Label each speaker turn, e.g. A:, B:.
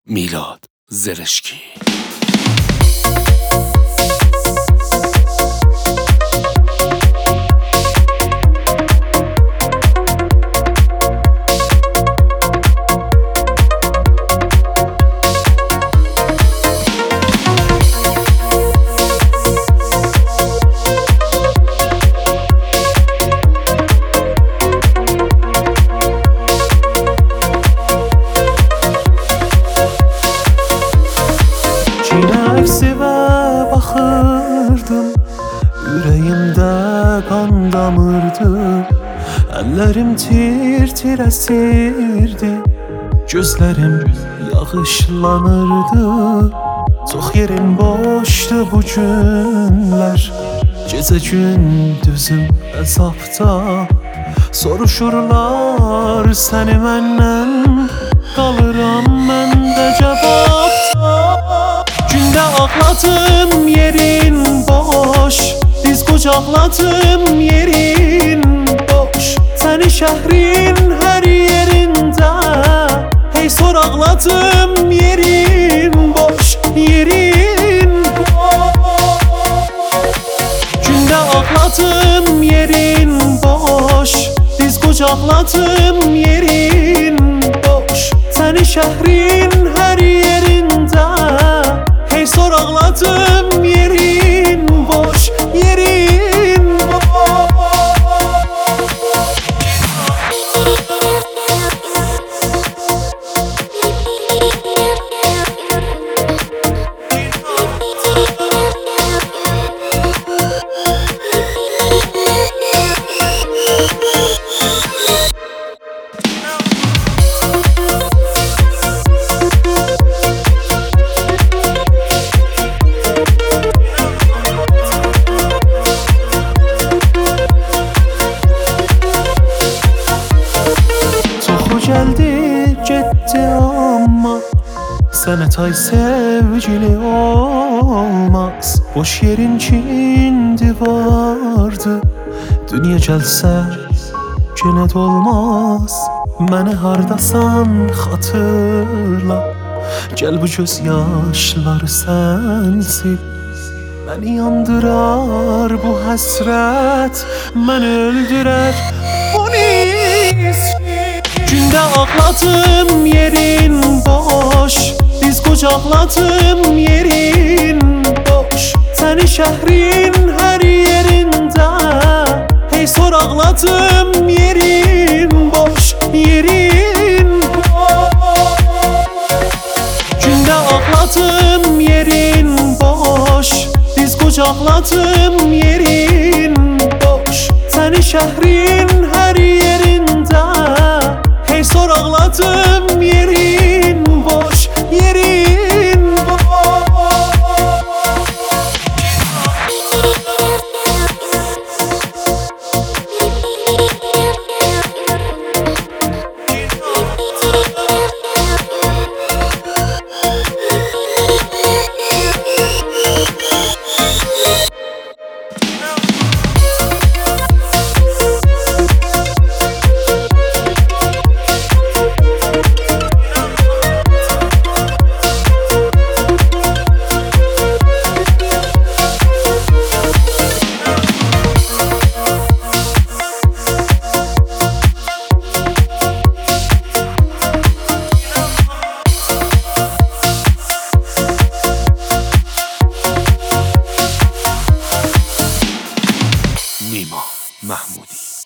A: میلاد زرشکی.
B: Nefsime bakırdım, yüreğimde kan damırdı. Ellerim tir tir esirdi, gözlerim yağışlanırdı. Çok yerim boştu bu günler, gece gündüzüm hesapta. Soruşurlar seni məndən, kalıram mən də cevapta. Günde ağladım yerin boş, diz kucakladım yerin boş. Seni şehrin her yerinde, hey sor ağladım yerin boş, yerin boş. Günde ağladım yerin boş, diz kucakladım yerin boş. Seni şehrin her yerinde, hey sor ağladım yerin boş, yerin boş. Geldi gitti ama Sənət ay sevgili olmaz. Boş yerin kindi vardı, dünya gəlsə genət olmaz. Məni hardasan xatırla, gəl bu göz yaşları sənsin. Məni yandırar bu həsrət, məni öldürər bu nisfi. Günde ağladım yerin boş, diz kucakladım yerin boş. Seni şehrin her yerinde, hey sor ağladım yerin boş, yerin boş. Günde ağladım yerin boş, diz kucakladım yerin boş. Seni şehrin her yerinde, hey sor ağladım yerin boş, yerin boş.
A: نیما محمودی.